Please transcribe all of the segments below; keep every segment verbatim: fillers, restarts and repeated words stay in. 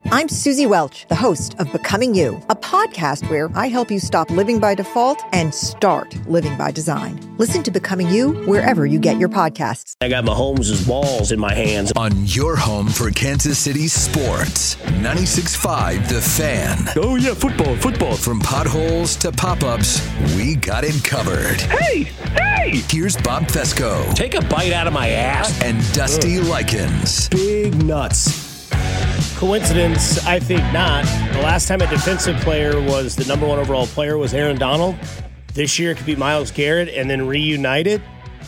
I'm Susie Welch, the host of Becoming You, a podcast where I help you stop living by default and start living by design. Listen to Becoming You wherever you get your podcasts. I got Mahomes' balls in my hands. On your home for Kansas City sports, ninety-six point five The Fan. Oh, yeah, football, football. From potholes to pop-ups, we got it covered. Hey, hey! Here's Bob Fesco. Take a bite out of my ass. And Dusty Likens. Big nuts. Coincidence? I think not. The last time a defensive player was the number one overall player was Aaron Donald. This year it could be Myles Garrett and then reunited.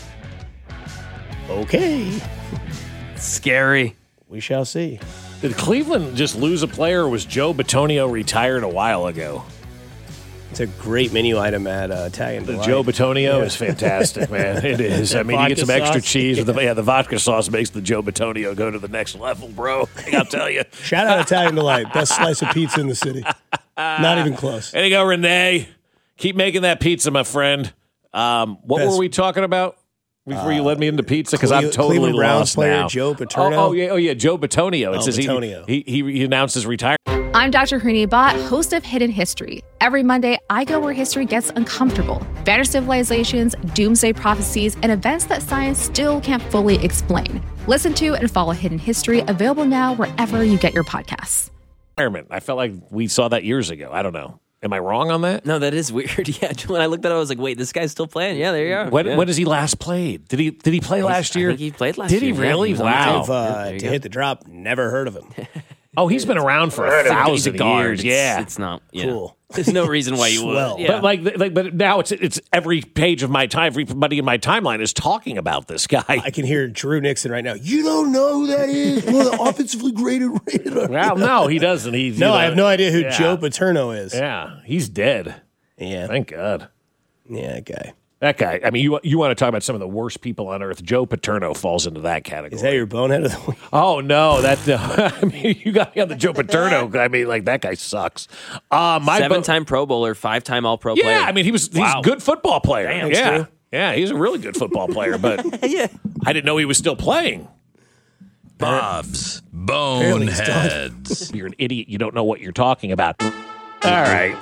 Okay. Scary. We shall see. Did Cleveland just lose a player or was Joe Bitonio retired a while ago? It's a great menu item at uh, Italian The Delight. Joe Bitonio Yeah. is fantastic, man. It is. I mean, you get some Vodka extra sauce. cheese. With the, yeah, the vodka sauce makes the Joe Bitonio go to the next level, bro. I'll tell you. Shout out Italian Delight. Best slice of pizza in the city. Not even close. There you go, Renee. Keep making that pizza, my friend. Um, what Best- were we talking about before you led me into pizza? Because I'm Cle- totally Cleveland Browns lost player now. Joe Paterno. Oh, oh, yeah, oh, yeah, Joe Bitonio. It Oh, says he- Bitonio. He, he he announced his retirement. I'm Doctor Hooney Bott, host of Hidden History. Every Monday, I go where history gets uncomfortable. Vanished civilizations, doomsday prophecies, and events that science still can't fully explain. Listen to and follow Hidden History, available now wherever you get your podcasts. I felt like we saw that years ago. I don't know. Am I wrong on that? No, that is weird. Yeah, when I looked at it, I was like, wait, this guy's still playing? Yeah, there you are. When, yeah. when has he last played? Did he did he play last year? I think he played last did year. Did he yeah. really? He was on the Wow. team. Uh, Yeah, there you to go. hit the drop, never heard of him. Oh, he's been around for a He's a thousand guard. years. It's, yeah. it's not yeah. Cool. There's no reason why you Swell. would. Yeah. But like, like, but now it's it's every page of my time, everybody in my timeline is talking about this guy. I can hear Drew Nixon right now. You don't know who that is? One of the offensively graded rated. Well, no, he doesn't. He's No, you know, I have no idea who yeah. Joe Paterno is. Yeah, he's dead. Yeah. Thank God. Yeah, that guy. That guy. I mean, you you want to talk about some of the worst people on earth? Joe Paterno falls into that category. Is that your bonehead of the week? Oh no, that uh, I mean, you got me on the Joe Paterno. I mean, like that guy sucks. Uh, my bo- Seven-time Pro Bowler, five-time All-Pro yeah, player. I mean, he was he's Wow. a good football player. Damn, yeah, Stu. yeah, he's a really good football player. But yeah. I didn't know he was still playing. Bob's Apparently he's done. Boneheads. You're an idiot. You don't know what you're talking about. All right.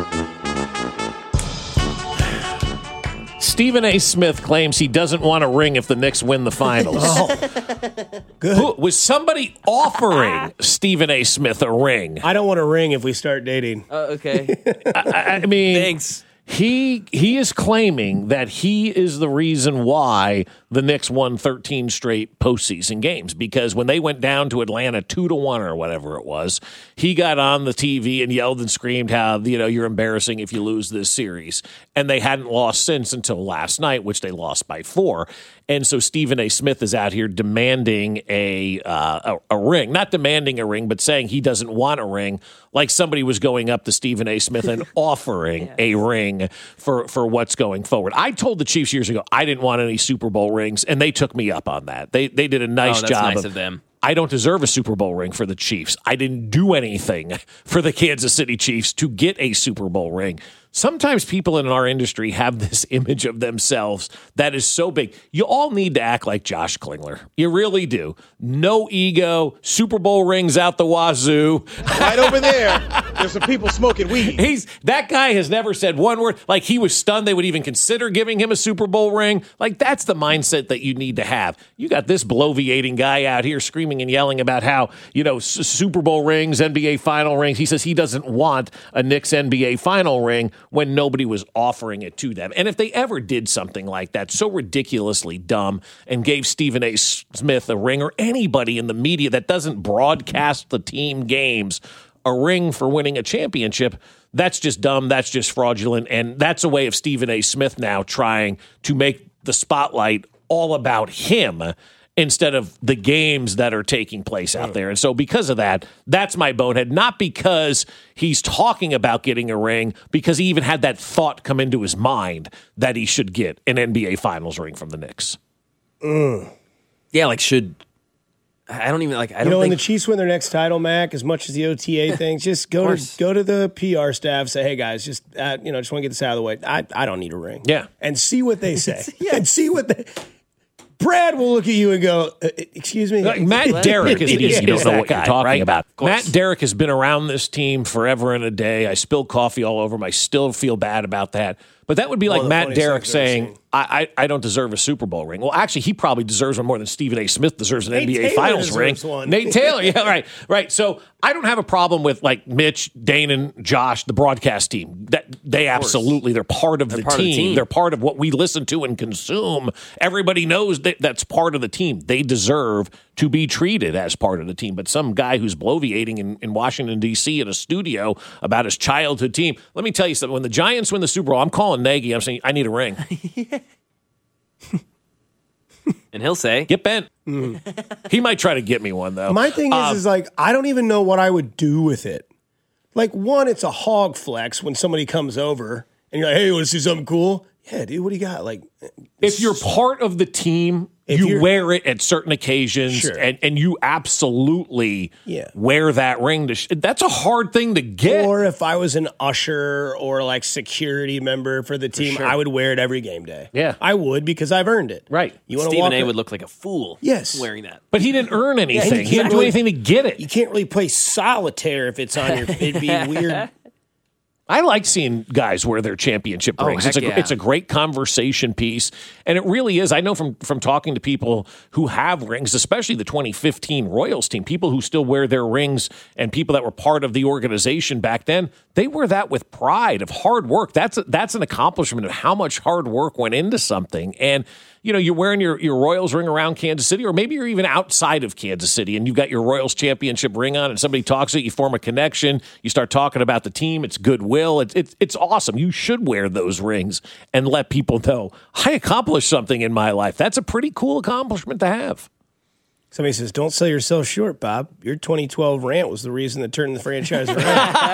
Stephen A. Smith claims he doesn't want a ring if the Knicks win the finals. Good. Who, was somebody offering Stephen A. Smith a ring? I don't want a ring if we start dating. Uh, okay. I, I mean, Thanks. He he is claiming that he is the reason why the Knicks won thirteen straight postseason games, because when they went down to Atlanta two to one or whatever it was, he got on the T V and yelled and screamed how, you know, you're embarrassing if you lose this series. And they hadn't lost since until last night, which they lost by four. And so Stephen A. Smith is out here demanding a, uh, a a ring, not demanding a ring, but saying he doesn't want a ring, like somebody was going up to Stephen A. Smith and offering a ring for, for what's going forward. I told the Chiefs years ago I didn't want any Super Bowl rings, and they took me up on that. They they did a nice Oh, that's job nice of them. I don't deserve a Super Bowl ring for the Chiefs. I didn't do anything for the Kansas City Chiefs to get a Super Bowl ring. Sometimes people in our industry have this image of themselves that is so big. You all need to act like Josh Klingler. You really do. No ego, Super Bowl rings out the wazoo. Right over there, there's some people smoking weed. He's that guy has never said one word. Like, he was stunned they would even consider giving him a Super Bowl ring. Like, that's the mindset that you need to have. You got this bloviating guy out here screaming and yelling about how, you know, S- Super Bowl rings, N B A final rings. He says he doesn't want a Knicks N B A final ring when nobody was offering it to them. And if they ever did something like that, so ridiculously dumb, and gave Stephen A. Smith a ring, or anybody in the media that doesn't broadcast the team games, a ring for winning a championship, that's just dumb, that's just fraudulent, and that's a way of Stephen A. Smith now trying to make the spotlight all about him instead of the games that are taking place out there. And so because of that, that's my bonehead. Not because he's talking about getting a ring, because he even had that thought come into his mind that he should get an N B A Finals ring from the Knicks. Mm. Yeah, like should I don't even like I You don't know, when think the Chiefs win their next title, Mac, as much as the O T A things, just go to course. go to the P R staff, say, "Hey guys, just uh, you know, just want to get this out of the way. I I don't need a ring." Yeah. and see what they say, and see what they. Brad will look at you and go, uh, "Excuse me." Like Matt Derrick is, is, You is don't know that what you're guy, talking right? about. Of course. Matt Derrick has been around this team forever and a day. I spilled coffee all over him. I still feel bad about that. But that would be like the Matt funniest Derrick things I've ever saying, seen. I, I, I don't deserve a Super Bowl ring. Well, actually, he probably deserves one more than Stephen A. Smith deserves an Nate N B A Taylor Finals ring. deserves one. Nate Taylor, yeah, right, right. So I don't have a problem with like Mitch, Danon, Josh, the broadcast team. That they absolutely they're part of, the, part of the team. team. They're part of what we listen to and consume. Everybody knows that that's part of the team. They deserve to be treated as part of the team. But some guy who's bloviating in, in Washington, D C in a studio about his childhood team. Let me tell you something. When the Giants win the Super Bowl, I'm calling Nagy. I'm saying, I need a ring. And he'll say, Get bent. He might try to get me one, though. My thing is, Um, is like, I don't even know what I would do with it. Like, one, it's a hog flex when somebody comes over and you're like, hey, you want to see something cool? Yeah, dude, what do you got? Like, if you're part of the team, If you you're- wear it at certain occasions, Sure. and, and you absolutely Yeah. wear that ring. To sh- that's a hard thing to get. or if I was an usher or like security member for the team, I would wear it every game day. Yeah. I would because I've earned it. Right. You want to Stephen walk A. a- would look like a fool Yes. wearing that. But he didn't earn anything. you he can't didn't do really- anything to get it. You can't really play solitaire if it's on your. It'd be weird. I like seeing guys wear their championship Oh, rings. It's a heck yeah. it's a great conversation piece, and it really is. I know from from talking to people who have rings, especially the twenty fifteen Royals team, people who still wear their rings, and people that were part of the organization back then. They wear that with pride of hard work. That's a, that's an accomplishment of how much hard work went into something. And you know, you're wearing your, your Royals ring around Kansas City, or maybe you're even outside of Kansas City and you've got your Royals championship ring on and somebody talks to you, you form a connection, you start talking about the team, it's goodwill. It's, it's, it's awesome. You should wear those rings and let people know, I accomplished something in my life. That's a pretty cool accomplishment to have. Somebody says, "Don't sell yourself short, Bob. Your twenty twelve rant was the reason that turned the franchise around."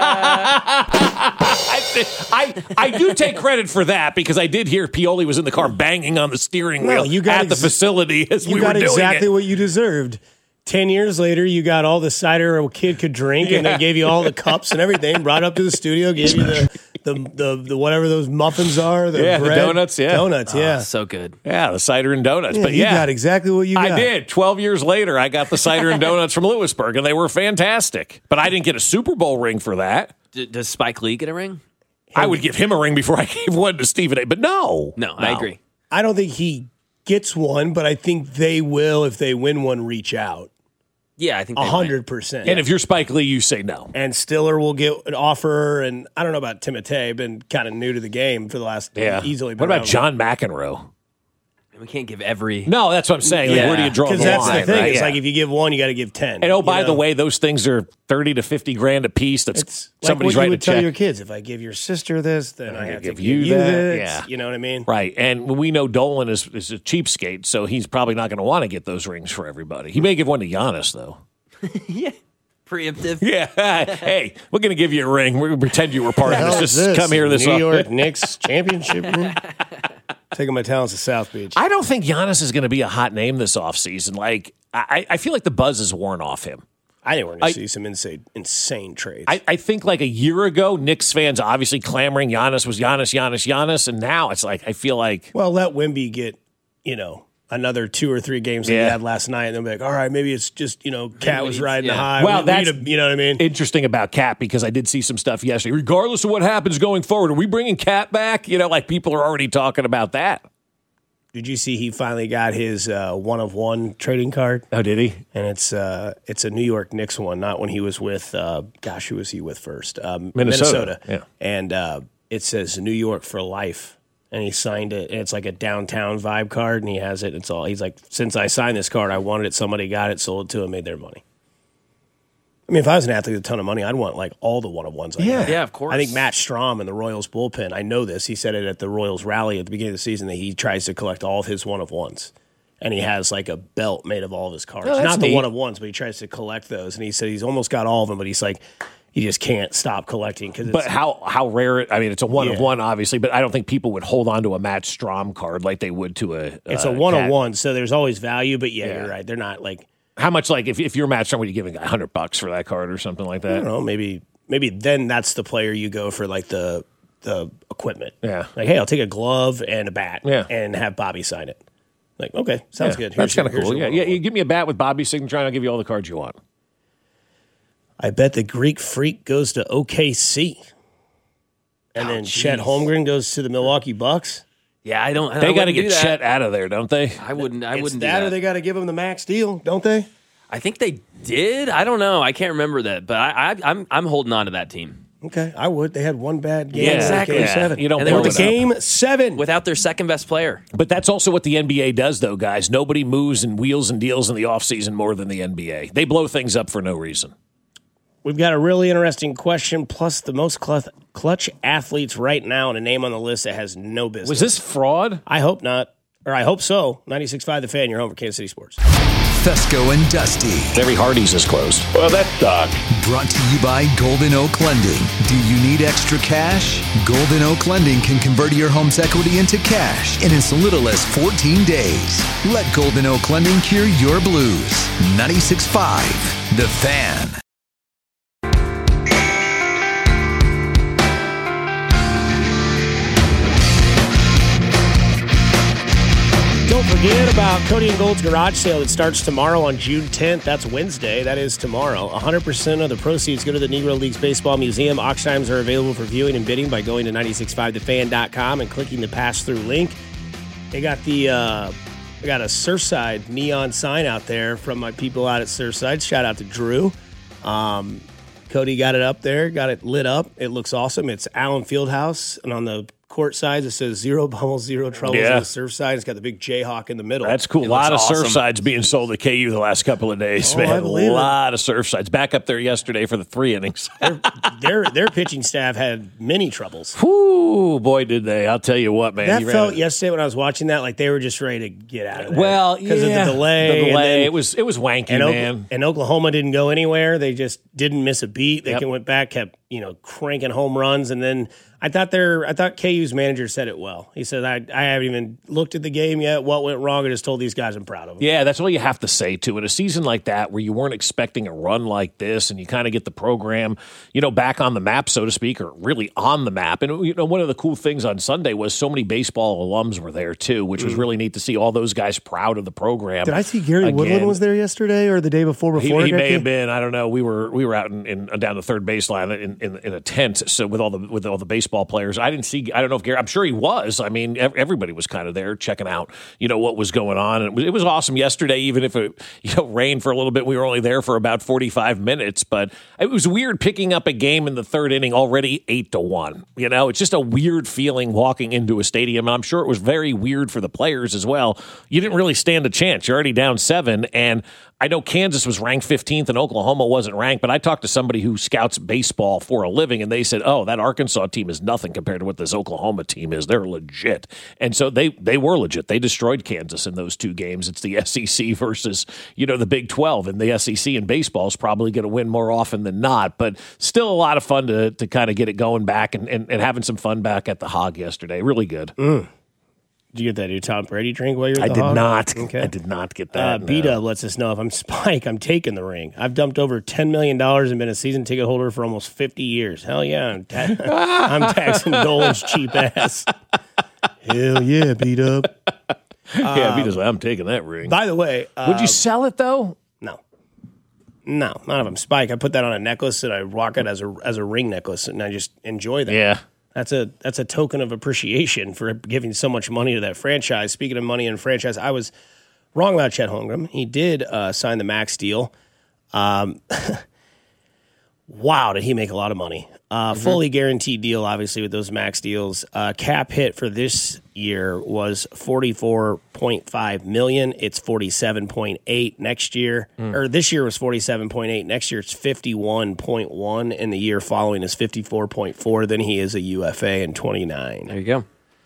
I, I I do take credit for that because I did hear Pioli was in the car banging on the steering No, wheel you got at the ex- facility as You we got were doing exactly it. what you deserved. Ten years later, you got all the cider a kid could drink, and Yeah. they gave you all the cups and everything. Brought up to the studio, gave you the the, the, the whatever those muffins are, the Yeah, the bread, donuts, yeah. donuts, yeah. Oh, so good. Yeah, the cider and donuts. Yeah, but you yeah, got exactly what you got. I did. Twelve years later, I got the cider and donuts from Lewisburg, and they were fantastic. But I didn't get a Super Bowl ring for that. D- does Spike Lee get a ring? I would give him a ring before I gave one to Stephen A. But no, No, I agree. I don't think he gets one, but I think they will, if they win one, reach out. Yeah, I think A they hundred percent. And if you're Spike Lee, you say no. And Stiller will get an offer, and I don't know about Timotei, been kind of new to the game for the last Yeah. easily. What about John McEnroe? might. We can't give every. No, that's what I'm saying. Like, Yeah. where do you draw the Because that's line? the thing. right? It's Yeah. like if you give one, you got to give ten. And oh, you by the know? way, those things are thirty to fifty grand a piece. That's it's like somebody's what you writing a would tell check. your kids. If I give your sister this, then I, I have give to you give you that. this. Yeah. You know what I mean? Right. And we know Dolan is, is a cheapskate, so he's probably not going to want to get those rings for everybody. He may give one to Giannis, though. Yeah. Preemptive. Yeah. Hey, we're going to give you a ring. We're going to pretend you were part of Hell this. is Just this? come here this New off- York Knicks championship. ring? Taking my talents to South Beach. I don't think Giannis is going to be a hot name this offseason. Like, I, I feel like the buzz is worn off him. I think we're going I- to see some insane, insane trades. I, I think like a year ago, Knicks fans obviously clamoring Giannis was Giannis, Giannis, Giannis. And now it's like, I feel like. well, let Wemby get, you know, another two or three games that Yeah. he had last night, and they'll be like, all right, maybe it's just, you know, Cat was needs- riding yeah. the high. Well, We- we that's- need a- you know what I mean? Interesting about Cat because I did see some stuff yesterday. Regardless of what happens going forward, are we bringing Cat back? You know, like people are already talking about that. Did you see he finally got his uh, one of one trading card? Oh, did he? And it's uh, it's a New York Knicks one, not when he was with, uh, gosh, who was he with first? Um, Minnesota, yeah. And uh, it says New York for life. And he signed it, and it's like a downtown vibe card, and he has it. It's all, he's like, since I signed this card, I wanted it. Somebody got it, sold it to him, made their money. I mean, if I was an athlete with a ton of money, I'd want like all the one-of-ones. I Yeah. have. Yeah, of course. I think Matt Strom in the Royals bullpen, I know this. He said it at the Royals rally at the beginning of the season that he tries to collect all of his one-of-ones. And he has like a belt made of all of his cards. Oh, that's Not the neat. one-of-ones, but he tries to collect those. And he said he's almost got all of them, but he's like, he just can't stop collecting. Cause it's, But how how rare it? I mean, it's a one of Yeah. one, obviously, but I don't think people would hold on to a Matt Strom card like they would to a. it's uh, a one-of-one, so there's always value. But yeah, Yeah. you're right. They're not like, How much like if if you're Matt Strom, would you give a guy hundred bucks for that card or something like I that? don't know, maybe maybe then that's the player you go for like the the equipment. Yeah. Like, hey, I'll take a glove and a bat Yeah. and have Bobby sign it. Like, okay, sounds Yeah, good. That's Here's kind of your- cool. here's Yeah, your yeah. one-on-one. You give me a bat with Bobby's signature, and I'll give you all the cards you want. I bet the Greek Freak goes to O K C. And Oh, then geez. Chet Holmgren goes to the Milwaukee Bucks. Yeah, I don't. I They got to wouldn't do get that. Chet out of there, don't they? I wouldn't. I It's wouldn't that, do or that. they got to give him the max deal, don't they? I think they did. I don't know. I can't remember that, but I, I, I'm I'm holding on to that team Okay, I would. They had one bad game. Yeah, in exactly. Game Yeah, seven. you don't And they blow were The it up. game seven. without their second best player. But that's also what the N B A does, though, guys. Nobody moves and wheels and deals in the offseason more than the N B A. They blow things up for no reason. We've got a really interesting question, plus the most clutch, clutch athletes right now, and a name on the list that has no business. Was this fraud? I hope not, or I hope so. ninety-six point five The Fan, your home for Kansas City Sports. Fesco and Dusty. Every Hardee's is closed. Well, that dog. Brought to you by Golden Oak Lending. Do you need extra cash? Golden Oak Lending can convert your home's equity into cash in as little as fourteen days. Let Golden Oak Lending cure your blues. ninety-six point five The Fan. Don't forget about Cody and Gold's garage sale that starts tomorrow on June tenth. That's Wednesday. That is tomorrow. one hundred percent of the proceeds go to the Negro Leagues Baseball Museum. Auction times are available for viewing and bidding by going to nine six five the fan dot com and clicking the pass-through link. They got the uh, they got a Surfside neon sign out there from my people out at Surfside. Shout out to Drew. Um, Cody got it up there, got it lit up. It looks awesome. It's Allen Fieldhouse, and on the court sides it says zero bubbles, zero troubles. Yeah. On the surf side, it's got the big Jayhawk in the middle. That's cool. A It lot of looks surf awesome. sides being sold at K U the last couple of days, Oh, man. I believe a it. lot of surf sides. Back up there yesterday for the three innings. their their pitching staff had many troubles. Whoo, boy, did they. I'll tell you what, man. That You ran felt it. yesterday when I was watching that like they were just ready to get out of there. Well, because yeah. of the delay. The and delay. then- it was it was wanky, and, man. Oklahoma, and Oklahoma didn't go anywhere. They just didn't miss a beat. They Yep. went back, kept you know cranking home runs, and then I thought their I thought K U's manager said it well. He said, "I I haven't even looked at the game yet. What went wrong? I just told these guys I'm proud of them." Yeah, that's all you have to say to it. A season like that where you weren't expecting a run like this and you kind of get the program, you know, back on the map, so to speak, or really on the map. And, you know, one of the cool things on Sunday was so many baseball alums were there, too, which was really neat to see all those guys proud of the program. Did I see Gary Again. Woodland was there yesterday or the day before? He, Before he it got may kicked? have been. I don't know. We were we were out in, in down the third baseline in, in in a tent. So with all the with all the baseball players, I didn't see. I don't know if Gary. I'm sure he was. I mean, ev- everybody was kind of there checking out. You know what was going on. And it was, it was awesome yesterday. Even if it you know rained for a little bit, we were only there for about forty-five minutes. But it was weird picking up a game in the third inning already eight to one. You know, it's just a weird feeling walking into a stadium. And I'm sure it was very weird for the players as well. You didn't really stand a chance. You're already down seven, and I know Kansas was ranked fifteenth and Oklahoma wasn't ranked, but I talked to somebody who scouts baseball for a living, and they said, oh, that Arkansas team is nothing compared to what this Oklahoma team is. They're legit. And so they they were legit. They destroyed Kansas in those two games. It's the S E C versus, you know, the Big twelve, and the S E C in baseball is probably going to win more often than not, but still a lot of fun to to kind of get it going back and, and, and having some fun back at the Hog yesterday. Really good. Mm. Did you get that new Tom Brady drink while you were at I the did Hog? not. Okay. I did not get Uh, that. B no. Dub lets us know if I'm Spike, I'm taking the ring. I've dumped over ten million dollars and been a season ticket holder for almost fifty years. Hell yeah, I'm, ta- I'm taxing Dolan's cheap ass. Hell yeah, beat up. yeah, B Dub's like, I'm taking that ring. By the way, uh, Would you sell it though? no, no, not if I'm Spike. I put that on a necklace and I rock it as a as a ring necklace, and I just enjoy that. Yeah. That's a that's a token of appreciation for giving so much money to that franchise. Speaking of money and franchise, I was wrong about Chet Holmgren. He did uh, sign the max deal. Um, wow, did he make a lot of money? Uh, Mm-hmm. Fully guaranteed deal, obviously, with those max deals. Uh, cap hit for this year was forty-four point five million dollars. It's forty-seven point eight next year. Mm. Or this year was forty-seven point eight. Next year it's fifty-one point one. And the year following is fifty-four point four. Then he is a U F A in twenty-nine. There you go.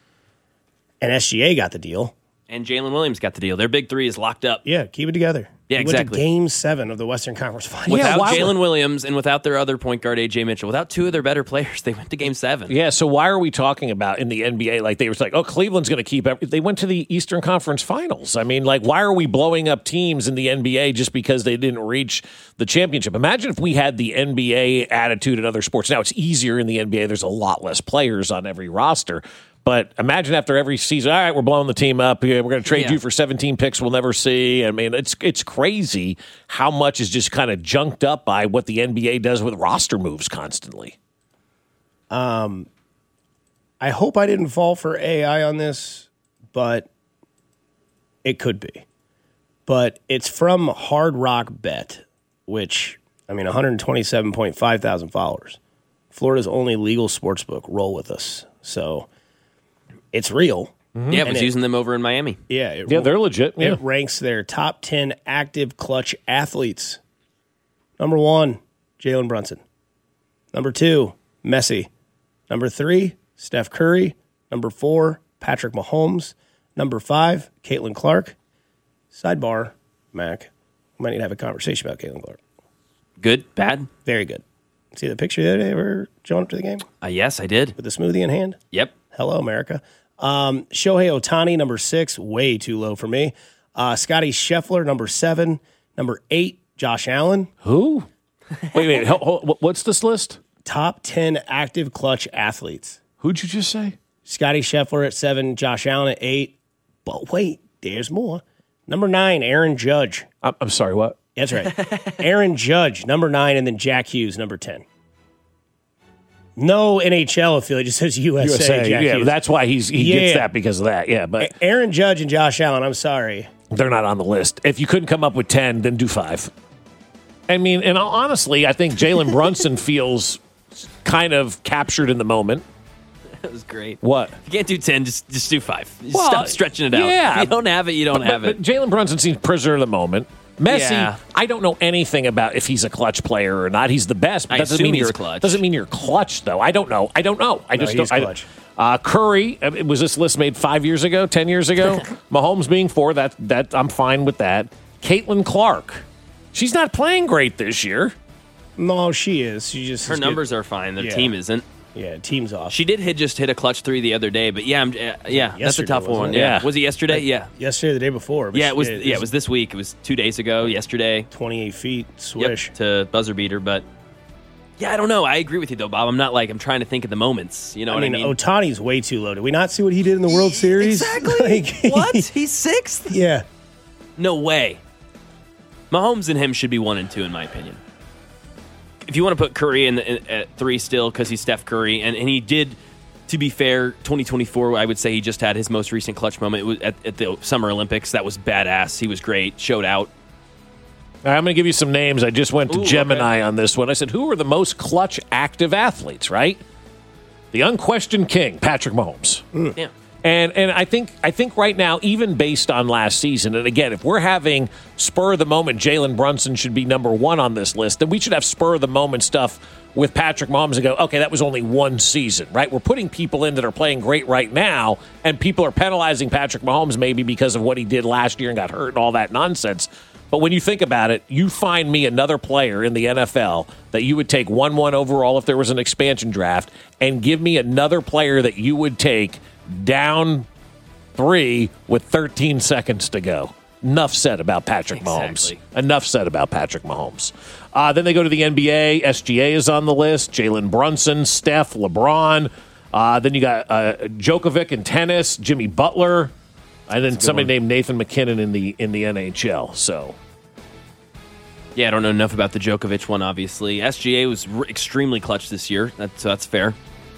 And S G A got the deal. And Jalen Williams got the deal. Their big three is locked up. Yeah, keep it together. Yeah, He exactly. Went to game seven of the Western Conference Finals. Without why Jalen would- Williams and without their other point guard, A J Mitchell, without two of their better players, they went to game seven. Yeah, so why are we talking about in the N B A like they were like, oh, Cleveland's going to keep every-. They went to the Eastern Conference Finals. I mean, like, why are we blowing up teams in the N B A just because they didn't reach the championship? Imagine if we had the N B A attitude in other sports. Now, it's easier in the N B A. There's a lot less players on every roster. But imagine after every season, all right, we're blowing the team up. We're going to trade Yeah. you for seventeen picks we'll never see. I mean, it's it's crazy how much is just kind of junked up by what the N B A does with roster moves constantly. Um, I hope I didn't fall for A I on this, but it could be. But it's from Hard Rock Bet, which, I mean, one hundred twenty-seven point five thousand followers. Florida's only legal sports book. Roll with us. So it's real. Mm-hmm. Yeah, I was it, using them over in Miami. Yeah, it, yeah, they're legit. Yeah. It ranks their top ten active clutch athletes. Number one, Jalen Brunson. Number two, Messi. Number three, Steph Curry. Number four, Patrick Mahomes. Number five, Caitlin Clark. Sidebar, Mac. We might need to have a conversation about Caitlin Clark. Good? Bad? Very good. See the picture the other day of her showing up to the game? Uh, yes, I did. With the smoothie in hand? Yep. Hello, America. Um, Shohei Ohtani, number six, way too low for me. Uh, Scotty Scheffler, number seven. Number eight, Josh Allen. Who? Wait, wait. hold, hold, what's this list? Top ten active clutch athletes. Who'd you just say? Scotty Scheffler at seven, Josh Allen at eight. But wait, there's more. Number nine, Aaron Judge. I'm, I'm sorry, what? That's right. Aaron Judge, number nine, and then Jack Hughes, number ten. No N H L affiliate, just says U S A. U S A, Jack yeah, Hughes. that's why he's he Yeah. gets that because of that. Yeah, but Aaron Judge and Josh Allen, I'm sorry. they're not on the list. If you couldn't come up with ten, then do five. I mean, and honestly, I think Jalen Brunson feels kind of captured in the moment. That was great. What? If you can't do ten, just just do five. Just Well, stop stretching it out. yeah. If you don't have it, you don't But, have but, it. but Jalen Brunson seems prisoner of the moment. Messi, Yeah. I don't know anything about if he's a clutch player or not. He's the best. But I doesn't assume mean you're he's clutch. Doesn't mean you're clutch, though. I don't know. I don't know. I No, just he's don't. I- clutch. uh, Curry, uh, was this list made five years ago, ten years ago? Mahomes being four, that that I'm fine with that. Caitlin Clark, she's not playing great this year. No, she is. She just Her is numbers good. are fine. Their Yeah. team isn't. Yeah, team's off. She did hit just hit a clutch three the other day, but yeah, I'm, uh, yeah, that's a Yesterday, tough wasn't one. it? Yeah. Yeah. was it yesterday? Yeah, Yesterday, or the day before. but yeah, she it was. did. Yeah, it was this week. It was two days ago. Yesterday, twenty-eight feet, yep, swish. to buzzer beater. But yeah, I don't know. I agree with you though, Bob. I'm not like I'm trying to think of the moments. You know I what mean, I mean? Ohtani's way too low. Did we not see what he did in the World Series? Exactly. Like- What? He's sixth? Yeah. No way. Mahomes and him should be one and two, in my opinion. If you want to put Curry in, the, in at three still, because he's Steph Curry, and, and he did, to be fair, twenty twenty-four, I would say he just had his most recent clutch moment. It was at, at the Summer Olympics. That was badass. He was great. Showed out. All right, I'm going to give you some names. I just went to Ooh, Gemini okay. on this one. I said, who are the most clutch active athletes, right? The unquestioned king, Patrick Mahomes. Yeah. And and I think I think right now, even based on last season, and again, if we're having spur of the moment, Jalen Brunson should be number one on this list, then we should have spur of the moment stuff with Patrick Mahomes and go, okay, that was only one season, right? We're putting people in that are playing great right now, and people are penalizing Patrick Mahomes maybe because of what he did last year and got hurt and all that nonsense. But when you think about it, you find me another player in the N F L that you would take one one overall if there was an expansion draft, and give me another player that you would take down three with thirteen seconds to go. Enough said about Patrick Exactly. Mahomes. Enough said about Patrick Mahomes. Uh, then they go to the N B A. S G A is on the list. Jalen Brunson, Steph, LeBron. Uh, then you got uh, Djokovic in tennis, Jimmy Butler, and then somebody named Nathan McKinnon in the in the N H L. So Yeah, I don't know enough about the Djokovic one, obviously. S G A was r- extremely clutch this year. That's, so that's fair.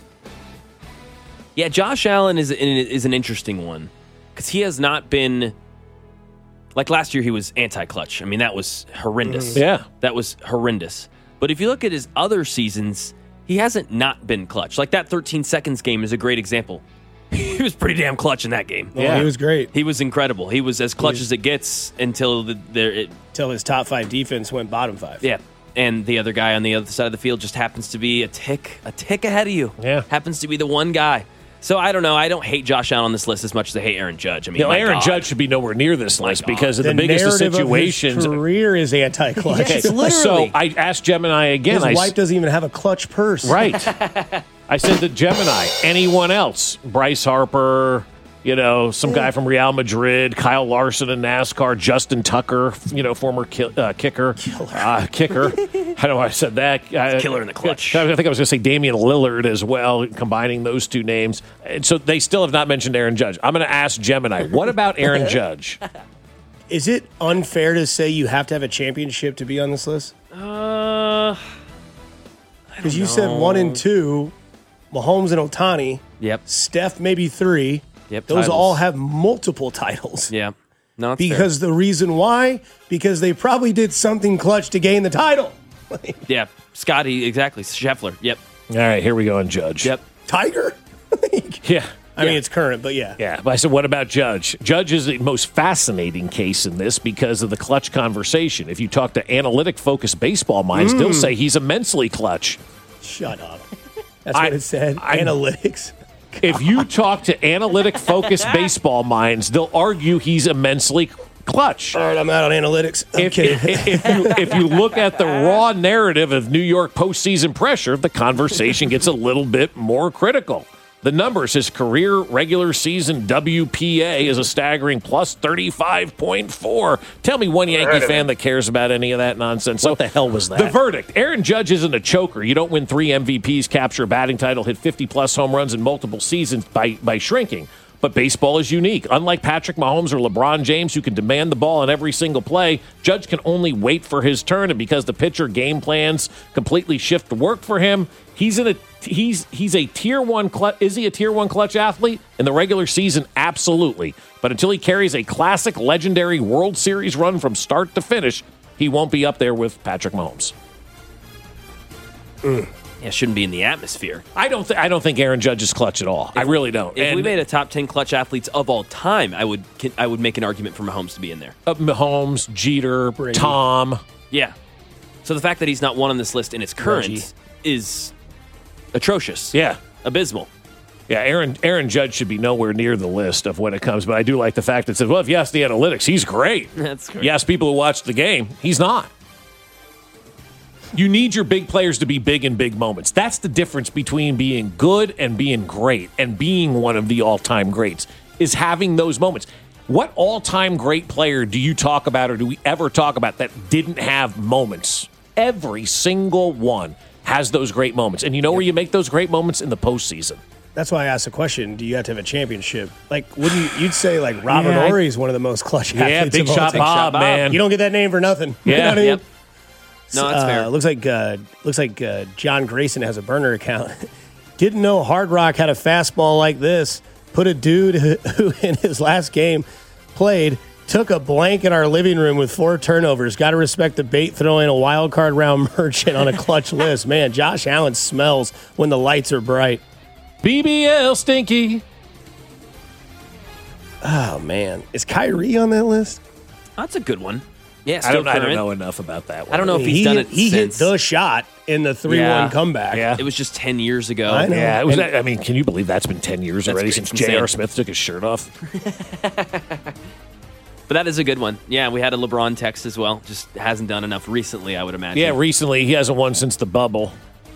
Yeah, Josh Allen is, is an interesting one because he has not been... Like last year, he was anti-clutch. I mean, that was horrendous. Yeah. That was horrendous. But if you look at his other seasons, he hasn't not been clutch. Like that thirteen seconds game is a great example. He was pretty damn clutch in that game. Oh, yeah, he was great. He was incredible. He was as clutch as it gets until the, the it, Until his top five defense went bottom five. yeah. And the other guy on the other side of the field just happens to be a tick, a tick ahead of you. Yeah. Happens to be the one guy. So I don't know. I don't hate Josh Allen on this list as much as I hate Aaron Judge. I mean, you know, my Aaron God. Judge should be nowhere near this My list God. because of The, the, biggest of narrative situations. of his career is anti-clutch. Yes, literally. So I asked Gemini again. His I s- wife doesn't even have a clutch purse. Right. I said to Gemini, anyone else? Bryce Harper, You know, some guy from Real Madrid, Kyle Larson in NASCAR, Justin Tucker, you know, former ki- uh, kicker. Uh, kicker. How do I said that? Uh, Killer in the clutch. I think I was going to say Damian Lillard as well, combining those two names. And so they still have not mentioned Aaron Judge. I'm going to ask Gemini, what about Aaron Judge? Is it unfair to say you have to have a championship to be on this list? Uh, Because you said one and two, Mahomes and Ohtani. Yep. Steph maybe three. Yep. Those titles. all have multiple titles. Yeah. No, it's Because the reason why? Because they probably did something clutch to gain the title. fair. Yeah. Scotty, exactly. Scheffler. Yep. All right, here we go on Judge. Yep. Tiger? Yeah. I mean, it's current, but yeah. Yeah, but I said, what about Judge? Judge is the most fascinating case in this because of the clutch conversation. If you talk to analytic-focused baseball minds, Mm. they'll say he's immensely clutch. Shut up. That's what I- it said. I- Analytics. If you talk to analytic-focused baseball minds, they'll argue he's immensely clutch. All right, I'm out on analytics. I'm If, kidding. if, if you, if you look at the raw narrative of New York postseason pressure, the conversation gets a little bit more critical. The numbers, his career regular season W P A is a staggering plus thirty-five point four. Tell me one Yankee fan that cares about any of that nonsense. What the hell was that? The verdict. Aaron Judge isn't a choker. You don't win three M V Ps, capture a batting title, hit fifty-plus home runs in multiple seasons by, by shrinking. But baseball is unique. Unlike Patrick Mahomes or LeBron James, who can demand the ball in every single play, Judge can only wait for his turn. And because the pitcher game plans completely shift to work for him, he's in a he's he's a tier one clutch. Is he a tier one clutch athlete in the regular season? Absolutely. But until he carries a classic, legendary World Series run from start to finish, he won't be up there with Patrick Mahomes. Mm. Yeah, shouldn't be in the atmosphere. I don't. Th- I don't think Aaron Judge is clutch at all. If, I really don't. If and we made a top ten clutch athletes of all time, I would I would make an argument for Mahomes to be in there. Uh, Mahomes, Jeter, Brady. Tom. Yeah. So the fact that he's not one on this list in its current Reggie. is atrocious. Yeah. Abysmal. Yeah, Aaron Aaron Judge should be nowhere near the list of when it comes, but I do like the fact that it says, well, if you ask the analytics, he's great. That's great. You ask people who watch the game, he's not. You need your big players to be big in big moments. That's the difference between being good and being great, and being one of the all-time greats is having those moments. What all-time great player do you talk about, or do we ever talk about, that didn't have moments? Every single one has those great moments. And you know where you make those great moments? In the postseason. That's why I asked the question, do you have to have a championship? Like, wouldn't you, you'd say, like, Robert Yeah, I- Horry is one of the most clutch Yeah, athletes Big of all Shot time. Bob, Bob. man. You don't get that name for nothing. Yeah. You know what I mean? Yep. No, that's Uh, fair. Looks like uh, looks like uh, John Grayson has a burner account. Didn't know Hard Rock had a fastball like this. Put a dude who in his last game played took a blank in our living room with four turnovers. Got to respect the bait throwing a wild card round merchant on a clutch list. Man, Josh Allen smells when the lights are bright. B B L Stinky. Oh man, is Kyrie on that list? That's a good one. Yeah, I don't, still I don't current. know enough about that one. I don't know if he's he done hit, it He since. hit the shot in the three one Yeah. comeback. Yeah. It was just ten years ago. I know. Yeah, it was. And- I mean, can you believe that's been ten years That's already great. since It's J R. insane. Smith took his shirt off? But that is a good one. Yeah, we had a LeBron text as well. Just hasn't done enough recently, I would imagine. Yeah, recently he hasn't won since the bubble.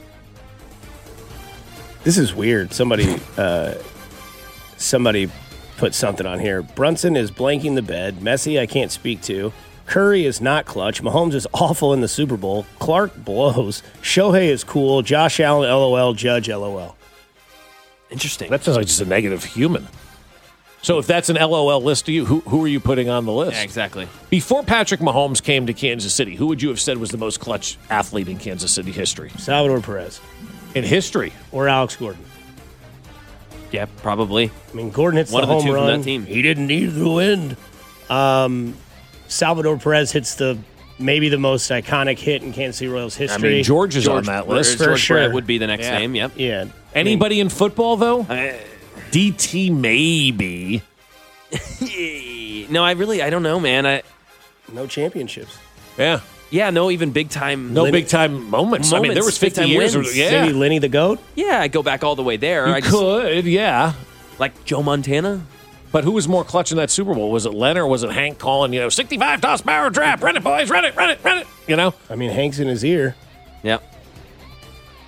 This is weird. Somebody, uh, somebody put something on here. Brunson is blanking the bed. Messi, I can't speak to. Curry is not clutch. Mahomes is awful in the Super Bowl. Clark blows. Shohei is cool. Josh Allen, LOL. Judge, LOL. Interesting. That sounds like just a negative human. So if that's an L O L list to you, who who are you putting on the list? Yeah, exactly. Before Patrick Mahomes came to Kansas City, who would you have said was the most clutch athlete in Kansas City history? Salvador Perez In history. or Alex Gordon. Yeah, probably. I mean, Gordon hits One the of the home two from run. that team. He didn't need the wind. Um, Salvador Perez hits the maybe the most iconic hit in Kansas City Royals I history. mean, George is George, on that or list. For George sure. Brett would be the next Yeah. name. Yep. yeah. Anybody in football, though? Uh, D T maybe. no, I really, I don't know, man. I No championships. Yeah. yeah, no, even big time. No Lenny- big time moments. I mean, there Moments, was fifty big-time years. wins. Yeah. Maybe Lenny the GOAT? Yeah, I go back all the way there. You I just, could, yeah. like Joe Montana. But who was more clutch in that Super Bowl? Was it Len or was it Hank calling, you know, sixty-five toss power trap, run it, boys, run it, run it, run it, you know? I mean, Hank's in his ear. Yep.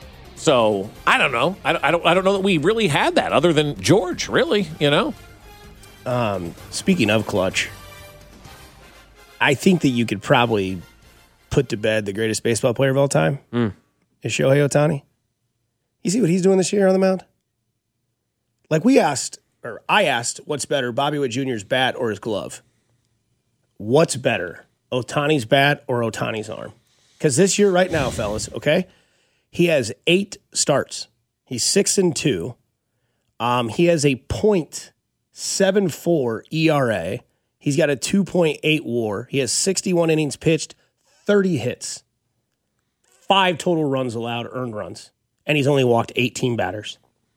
So I don't know. I don't, I don't. I don't know that we really had that other than George. Really, you know. Um, speaking of clutch, I think that you could probably put to bed the greatest baseball player of all time Mm. is Shohei Ohtani. You see what he's doing this year on the mound? Like we asked, or I asked, what's better, Bobby Witt Junior's bat or his glove? What's better, Ohtani's bat or Ohtani's arm? Because this year right now, fellas, okay, he has eight starts. He's six and two. Um, he has a point seven four E R A. He's got a two point eight WAR. He has sixty-one innings pitched, thirty hits, five total runs allowed, earned runs, and he's only walked eighteen batters.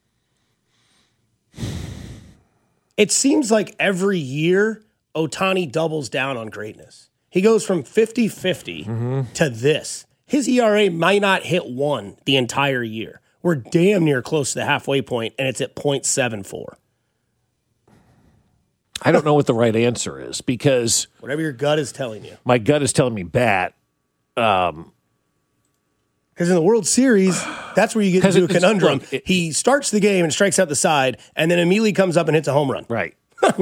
It seems like every year Ohtani doubles down on greatness. He goes from fifty-fifty mm-hmm. to this. His E R A might not hit one the entire year. We're damn near close to the halfway point, and it's at point seven four. I don't know what the right answer is because whatever your gut is telling you. My gut is telling me bat. Um, Because in the World Series, that's where you get into a conundrum. Look, it, he starts the game and strikes out the side, and then immediately comes up and hits a home run. Right.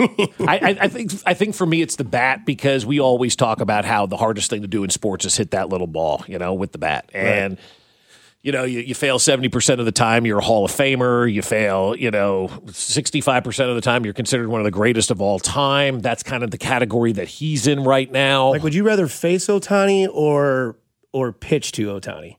I, I think I think for me it's the bat because we always talk about how the hardest thing to do in sports is hit that little ball, you know, with the bat. And, right. you know, you, you fail seventy percent of the time, you're a Hall of Famer. You fail, you know, sixty-five percent of the time, you're considered one of the greatest of all time. That's kind of the category that he's in right now. Like, would you rather face Ohtani or or pitch to Ohtani?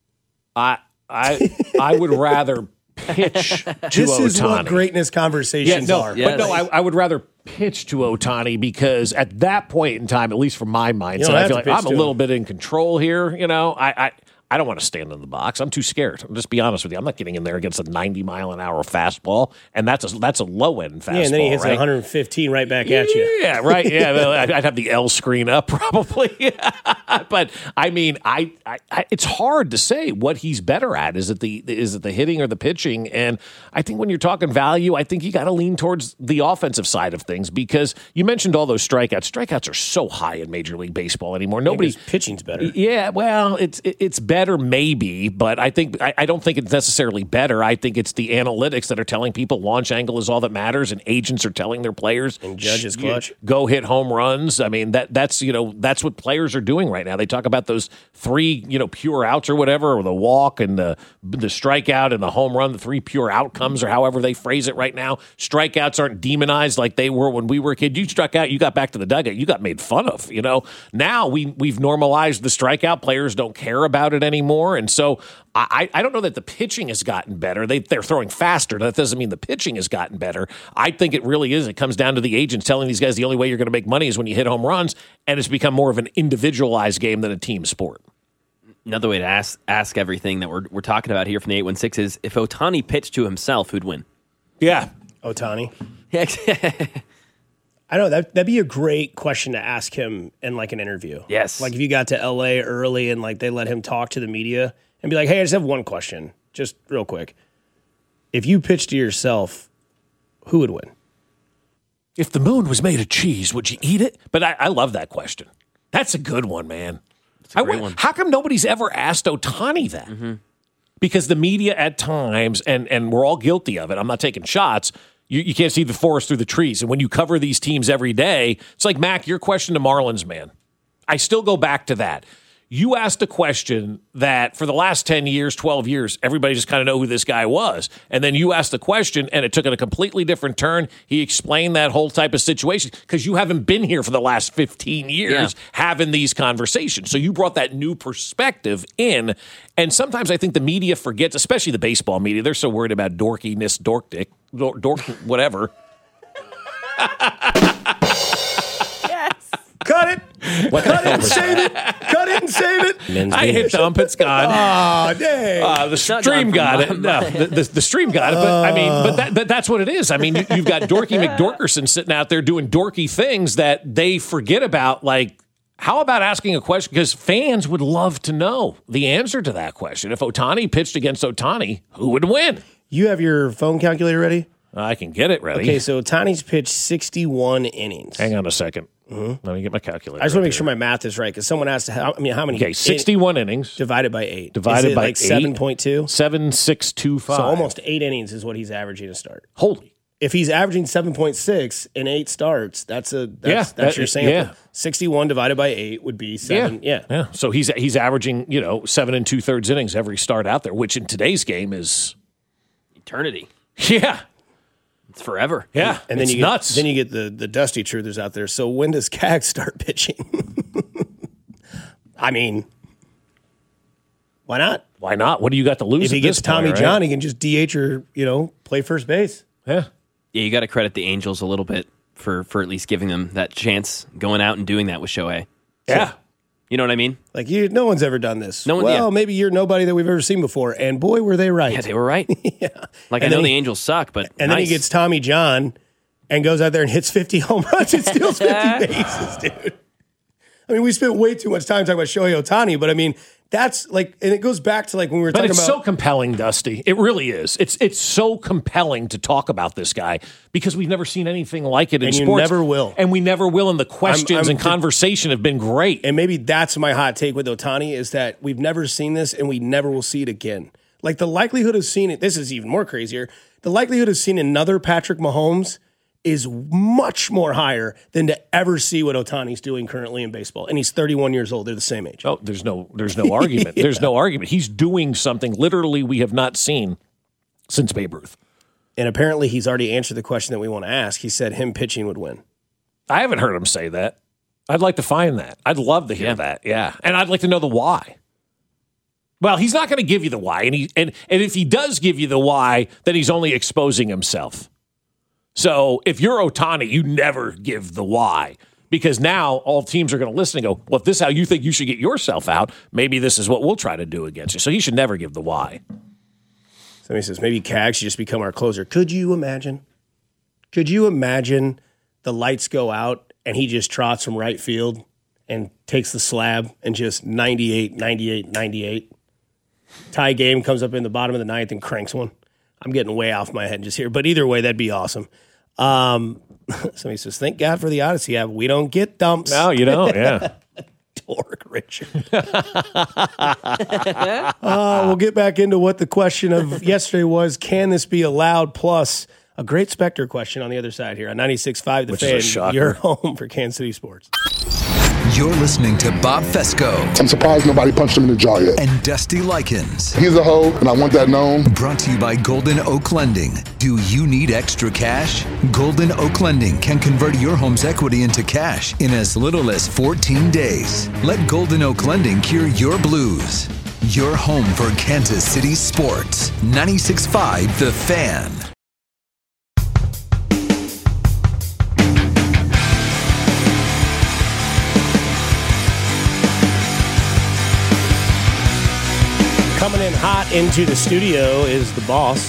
I I I would rather pitch to this Ohtani. This is what greatness conversations yeah, no, are. Yes. But no, I, I would rather pitch to Ohtani because at that point in time, at least from my mindset, I feel like I'm a little him. bit in control here. You know, I, I I don't want to stand in the box. I'm too scared. I'll just be honest with you. I'm not getting in there against a ninety mile an hour fastball, and that's a that's a low end fastball. Yeah, and then he hits right? one hundred fifteen right back at you. Yeah, right. Yeah, I'd have the L screen up probably. But I mean, I, I, I it's hard to say what he's better at. Is it the is it the hitting or the pitching? And I think when you're talking value, I think you got to lean towards the offensive side of things because you mentioned all those strikeouts. Strikeouts are so high in Major League Baseball anymore. Nobody yeah, pitching's better. Yeah, well, it's it's better. Better, maybe, but I think I, I don't think it's necessarily better. I think it's the analytics that are telling people launch angle is all that matters, and agents are telling their players and judges clutch go hit home runs. I mean that that's you know that's what players are doing right now. They talk about those three you know pure outs or whatever, or the walk and the the strikeout and the home run, the three pure outcomes, or however they phrase it right now. Strikeouts aren't demonized like they were when we were a kid. You struck out, you got back to the dugout, you got made fun of. You know now we we've normalized the strikeout. Players don't care about it anymore. And so I, I don't know that the pitching has gotten better. They, they're throwing faster. That doesn't mean the pitching has gotten better. I think it really is. It comes down to the agents telling these guys the only way you're going to make money is when you hit home runs, and it's become more of an individualized game than a team sport. Another way to ask ask everything that we're we're talking about here from the eight one six is if Ohtani pitched to himself, who'd win? Yeah. Ohtani. I know that that'd be a great question to ask him in like an interview. Yes, like if you got to L A early and like they let him talk to the media and be like, "Hey, I just have one question, just real quick. If you pitched to yourself, who would win? If the moon was made of cheese, would you eat it?" But I, I love that question. That's a good one, man. That's a great I, one. How come nobody's ever asked Ohtani that? Mm-hmm. Because the media at times, and and we're all guilty of it. I'm not taking shots. You, you can't see the forest through the trees. And when you cover these teams every day, it's like, Mac, your question to Marlins, man. I still go back to that. You asked a question that for the last ten years, twelve years, everybody just kind of know who this guy was. And then you asked the question, and it took it a completely different turn. He explained that whole type of situation because you haven't been here for the last fifteen years yeah. having these conversations. So you brought that new perspective in. And sometimes I think the media forgets, especially the baseball media. They're so worried about dorkiness, dork dick, dork, dork whatever. Cut it. What Cut it and save it. Cut it and save it. Men's I hit dump. It's gone. Oh, dang. Uh, the stream got it. No, the, the, the stream got it. But I mean, but, that, but that's what it is. I mean, you, you've got Dorky McDorkerson sitting out there doing dorky things that they forget about. Like, how about asking a question? Because fans would love to know the answer to that question. If Ohtani pitched against Ohtani, who would win? You have your phone calculator ready? I can get it ready. Okay, so Ohtani's pitched sixty-one innings. Hang on a second. Mm-hmm. Let me get my calculator. I just want to make here. sure my math is right because someone asked, how, I mean, how many? Okay, sixty-one in- innings. Divided by eight. Divided is it by like eight. seven point two? seven six two five. So almost eight innings is what he's averaging to start. Holy. if he's averaging seven point six in eight starts, that's a that's, Yeah, that's that- your sample. yeah. sixty-one divided by eight would be seven. Yeah. yeah. So he's he's averaging, you know, seven and two thirds innings every start out there, which in today's game is Eternity. yeah, It's forever. yeah. And then it's you get, nuts. then you get the the dusty truthers out there. So when does Cag start pitching? I mean, why not? Why not? What do you got to lose? If he at gets this Tommy point, right? John, he can just D H or, you know, play first base. Yeah. Yeah, you got to credit the Angels a little bit for for at least giving them that chance, going out and doing that with Shohei. Yeah. You know what I mean? Like, you, no one's ever done this. No one- well, yeah. maybe you're nobody that we've ever seen before. And boy, were they right. Yeah, they were right. yeah. Like, And I know then the he- Angels suck, but And then he nice. gets Tommy John and goes out there and hits fifty home runs and steals fifty bases, dude. I mean, we spent way too much time talking about Shohei Ohtani, but I mean, that's like, and it goes back to like when we were But talking it's about. so compelling, Dusty. It really is. It's it's so compelling to talk about this guy because we've never seen anything like it in And you sports. never will. And we never will. And the questions I'm- and conversation have been great. And maybe that's my hot take with Ohtani is that we've never seen this and we never will see it again. Like the likelihood of seeing it, this is even more crazier. The likelihood of seeing another Patrick Mahomes is much more higher than to ever see what Ohtani's doing currently in baseball. And he's thirty-one years old. They're the same age. Oh, there's no there's no argument. Yeah. There's no argument. He's doing something literally we have not seen since Babe Ruth. And apparently he's already answered the question that we want to ask. He said him pitching would win. I haven't heard him say that. I'd like to find that. I'd love to hear Yeah. that. Yeah. And I'd like to know the why. Well, he's not going to give you the why. And he and, and if he does give you the why, then he's only exposing himself. So if you're Ohtani, you never give the why. Because now all teams are going to listen and go, well, if this is how you think you should get yourself out, maybe this is what we'll try to do against you. So he should never give the why. Somebody says maybe Cag should just become our closer. Could you imagine? Could you imagine the lights go out and he just trots from right field and takes the slab and just ninety-eight, ninety-eight, ninety-eight? Tie game, comes up in the bottom of the ninth and cranks one. I'm getting way off my head just here. But either way, that'd be awesome. Um, somebody says, thank God for the Odyssey app. We don't get dumps. No, you don't. Yeah. Dork, Richard. uh, we'll get back into what the question of yesterday was. Can this be allowed? Plus a great Spectre question on the other side here on ninety-six point five The Which is a Fan, shocker. your home for Kansas City sports. You're listening to Bob Fesco I'm surprised nobody punched him in the jaw yet. and Dusty Likens. He's a hoe, and I want that known. Brought to you by Golden Oak Lending. Do you need extra cash? Golden Oak Lending can convert your home's equity into cash in as little as fourteen days. Let Golden Oak Lending cure your blues. Your home for Kansas City sports. ninety-six point five The Fan. Coming in hot into the studio is the boss.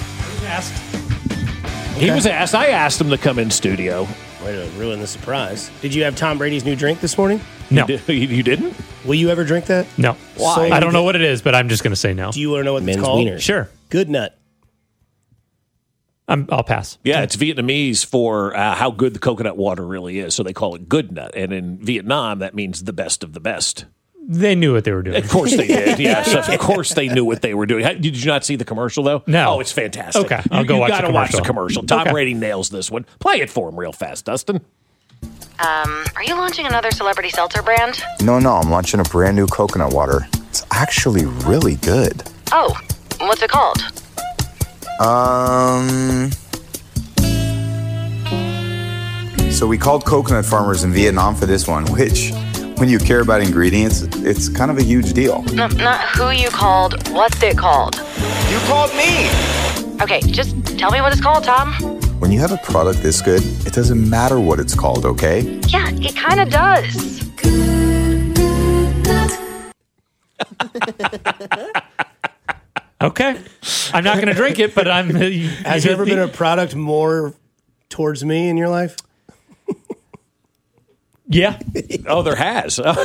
He was asked. I asked him to come in studio. Way to ruin the surprise. Did you have Tom Brady's new drink this morning? No, You, did, you didn't? Will you ever drink that? no. Why? I don't know what it is, but I'm just going to say no. Do you want to know what Men's it's called? wieners. Sure. Good Nut. I'm, I'll pass. Yeah, it's Vietnamese for uh, how good the coconut water really is. So they call it good nut. And in Vietnam, that means the best of the best. They knew what they were doing. Of course they did. Yes, of course they knew what they were doing. How- Did you not see the commercial, though? No. Oh, it's fantastic. Okay, I'll you, go you watch gotta the watch the commercial. commercial. Tom Okay. Brady nails this one. Play it for him real fast, Dustin. Um, are you launching another celebrity seltzer brand? No, no, I'm launching a brand new coconut water. It's actually really good. Oh, what's it called? Um. So we called coconut farmers in Vietnam for this one, which, when you care about ingredients, it's kind of a huge deal. No, not who you called, what's it called? You called me! Okay, just tell me what it's called, Tom. When you have a product this good, it doesn't matter what it's called, okay? Yeah, it kind of does. Okay. I'm not going to drink it, but I'm. Has there ever been a product more towards me in your life? Yeah. Oh, there has. All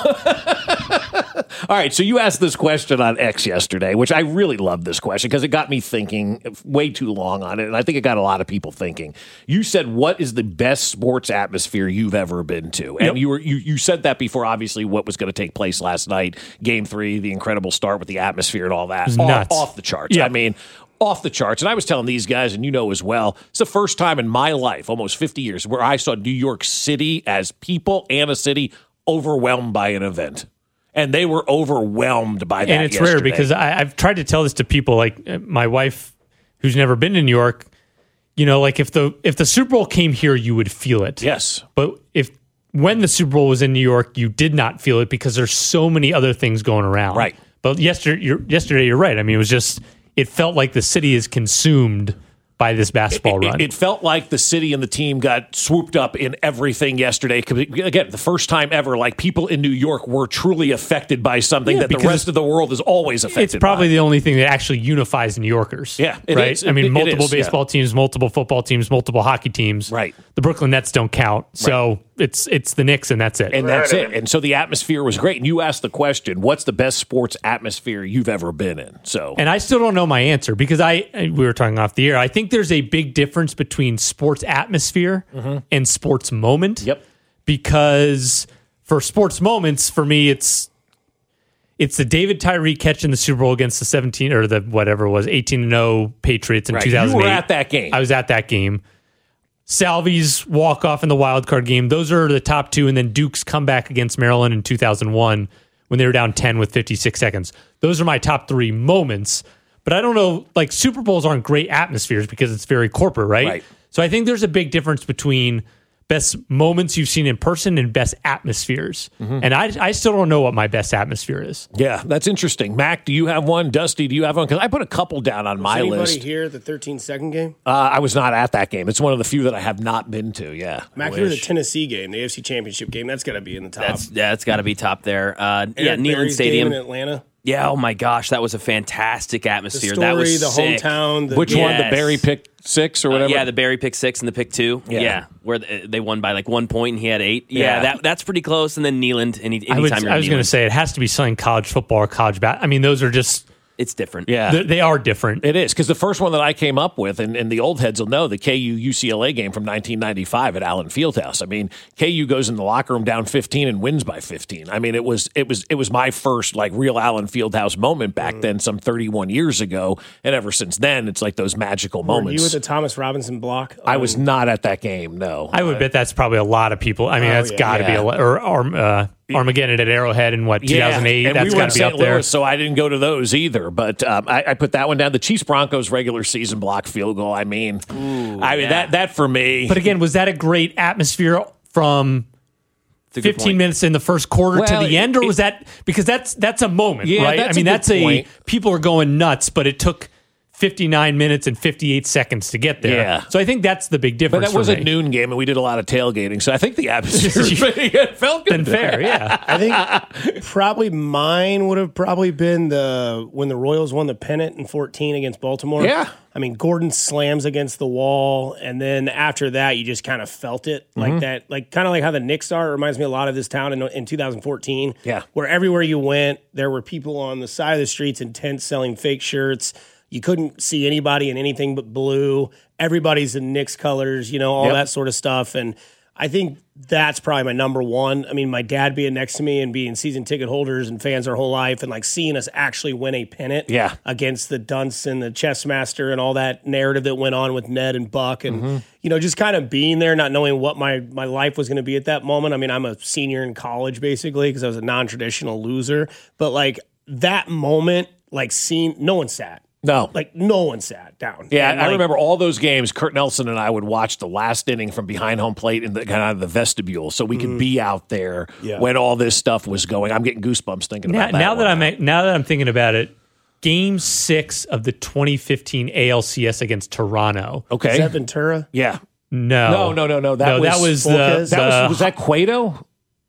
right, so you asked this question on X yesterday, which I really love this question because it got me thinking way too long on it, and I think it got a lot of people thinking. You said, what is the best sports atmosphere you've ever been to? And Yep. you were you, you said that before, obviously, what was going to take place last night, game three, the incredible start with the atmosphere and all that. was Off, nuts. off the charts. Yeah. I mean, off the charts. And I was telling these guys, and you know as well, it's the first time in my life, almost fifty years, where I saw New York City as people and a city overwhelmed by an event. And they were overwhelmed by that. And it's yesterday. rare because I, I've tried to tell this to people, like uh, my wife, who's never been to New York. You know, like if the if the Super Bowl came here, you would feel it. Yes. But if when the Super Bowl was in New York, you did not feel it because there's so many other things going around. Right. But yesterday, you're, yesterday, you're right. I mean, it was just, it felt like the city is consumed by this basketball it, run. It, it felt like the city and the team got swooped up in everything yesterday. Again, the first time ever, like people in New York were truly affected by something Yeah, that the rest of the world is always affected It's probably by. the only thing that actually unifies New Yorkers. Yeah, it right? is. I mean, It- it multiple is, baseball yeah. teams, multiple football teams, multiple hockey teams. Right. The Brooklyn Nets don't count. So it's it's the Knicks and that's it. And that's it. And so the atmosphere was great. And you asked the question, what's the best sports atmosphere you've ever been in? So And I still don't know my answer because I we were talking off the air. I think there's a big difference between sports atmosphere Mhm. and sports moment. Yep. Because for sports moments, for me, it's it's the David Tyree catch in the Super Bowl against the seventeen or the whatever it was eighteen and oh Patriots in Right. two thousand eight. You were at that game. I was at that game. Salvi's walk off in the wild card game. Those are the top two, and then Duke's comeback against Maryland in two thousand one when they were down ten with fifty-six seconds. Those are my top three moments. But I don't know, like Super Bowls aren't great atmospheres because it's very corporate, right? Right. So I think there's a big difference between best moments you've seen in person and best atmospheres. Mhm. And I, I still don't know what my best atmosphere is. yeah, that's interesting. Mac, do you have one? Dusty, do you have one? Because I put a couple down on my Was anybody list. here at the thirteen second game? Uh, I was not at that game. It's one of the few that I have not been to. Yeah, Mac, I you were the wish. Tennessee game, the A F C Championship game. That's got to be in the top. That's yeah, it's got to be top there. Uh, yeah, Eric Neyland Berry's Stadium game in Atlanta. Yeah, oh my gosh, that was a fantastic atmosphere. The that story, was the sick. hometown, the Which one? The Yes. Barry pick six or Uh, whatever? yeah, the Barry pick six and the pick two. Yeah. Yeah, where th- they won by like one point and he had eight. Yeah, Yeah. that that's pretty close. And then Neyland, any, anytime I, would, you're I was going to Neyland, say it has to be something college football or college bat. I mean, those are just it's different. Yeah. they they are different. It is, because the first one that I came up with, and, and the old heads will know, the K U U C L A game from nineteen ninety-five at Allen Fieldhouse. I mean, K U goes in the locker room down fifteen and wins by fifteen. I mean, it was it was it was my first like real Allen Fieldhouse moment back Mm. then, some thirty-one years ago, and ever since then, it's like those magical Were moments. you at the Thomas Robinson block? I was Um, not at that game. No, I would bet that's probably a lot of people. I mean, Oh, that's yeah. got to be Yeah. a lot. Or, or uh, Armageddon at Arrowhead in what, two thousand eight? and That's we were got in to be Saint up there. Louis, so I didn't go to those either. But um, I, I put that one down. The Chiefs Broncos regular season block field goal. I mean, I mean yeah. that that for me. But again, was that a great atmosphere from It's a good fifteen point. minutes in the first quarter Well, to the end, or it- was that because that's that's a moment, Yeah, right? that's I mean, a good that's a point. people are going nuts, but it took fifty-nine minutes and fifty-eight seconds to get there. Yeah. So I think that's the big But difference. that was for a me. noon game, and we did a lot of tailgating. So I think the atmosphere was pretty good. Felt good. Then fair, yeah. I think probably mine would have probably been the when the Royals won the pennant in fourteen against Baltimore. Yeah. I mean, Gordon slams against the wall, and then after that, you just kind of felt it like Mm-hmm. that, like kind of like how the Knicks are. It reminds me a lot of this town in, in two thousand fourteen. Yeah. Where everywhere you went, there were people on the side of the streets in tents selling fake shirts. You couldn't see anybody in anything but blue. Everybody's in Knicks colors, you know, all Yep. that sort of stuff. And I think that's probably my number one. I mean, my dad being next to me and being season ticket holders and fans our whole life and like seeing us actually win a pennant Yeah. against the Dunce and the chess master and all that narrative that went on with Ned and Buck and, Mm-hmm. you know, just kind of being there, not knowing what my, my life was going to be at that moment. I mean, I'm a senior in college basically because I was a non-traditional loser. But like that moment, like seeing, no one sat. No. Like no one sat down. Yeah, And, I like, remember all those games. Kurt Nelson and I would watch the last inning from behind home plate in the kind of the vestibule, so we could be out there Yeah. when all this stuff was going. I'm getting goosebumps thinking Now, about that. now that one. I'm now that I'm thinking about it, Game Six of the twenty fifteen A L C S against Toronto. okay, Is that Ventura? yeah, No, no, no, no, no. That no, was that was the, Volquez? that the- was was that Cueto?